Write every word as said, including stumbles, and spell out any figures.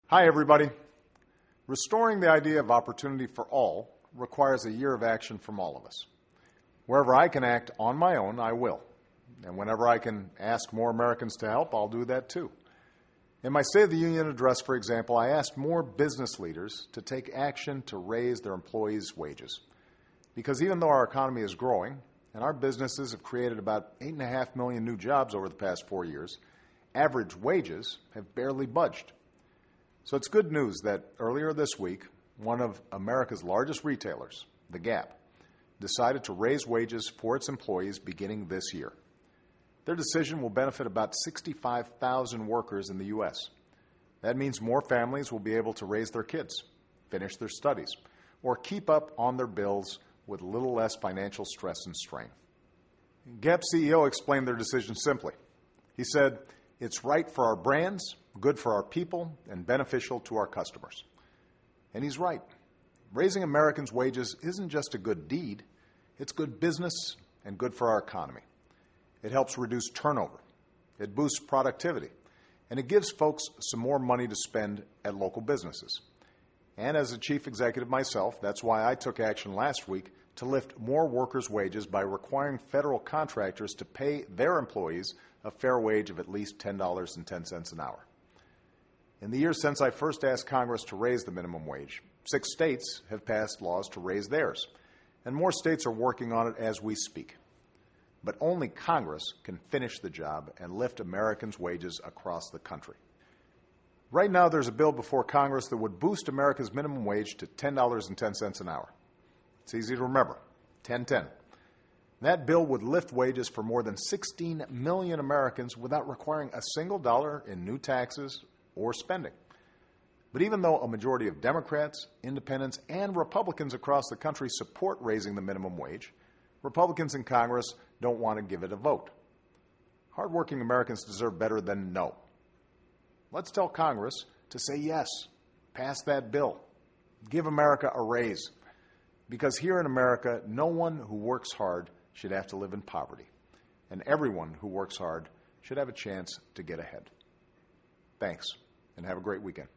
Hi, everybody. Restoring the idea of opportunity for all requires a year of action from all of us. Wherever I can act on my own, I will. And whenever I can ask more Americans to help, I'll do that too. In my State of the Union address, for example, I asked more business leaders to take action to raise their employees' wages. Because even though our economy is growing, and our businesses have created about eight point five million new jobs over the past four years, average wages have barely budged. So it's good news that earlier this week, one of America's largest retailers, The Gap, decided to raise wages for its employees beginning this year. Their decision will benefit about sixty-five thousand workers in the U S. That means more families will be able to raise their kids, finish their studies, or keep up on their bills with a little less financial stress and strain. Gap C E O explained their decision simply. He said, "It's right for our brands, good for our people, and beneficial to our customers." And he's right. Raising Americans' wages isn't just a good deed, it's good business and good for our economy. It helps reduce turnover, it boosts productivity, and it gives folks some more money to spend at local businesses. And as a chief executive myself, that's why I took action last week to lift more workers' wages by requiring federal contractors to pay their employees a fair wage of at least ten dollars and ten cents an hour. In the years since I first asked Congress to raise the minimum wage, six states have passed laws to raise theirs, and more states are working on it as we speak. But only Congress can finish the job and lift Americans' wages across the country. Right now, there's a bill before Congress that would boost America's minimum wage to ten dollars and ten cents an hour. It's easy to remember, ten ten. That bill would lift wages for more than sixteen million Americans without requiring a single dollar in new taxes or spending. But even though a majority of Democrats, Independents, and Republicans across the country support raising the minimum wage, Republicans in Congress don't want to give it a vote. Hardworking Americans deserve better than no. Let's tell Congress to say yes, pass that bill, give America a raise. Because here in America, no one who works hard should have to live in poverty, and everyone who works hard should have a chance to get ahead. Thanks, and have a great weekend.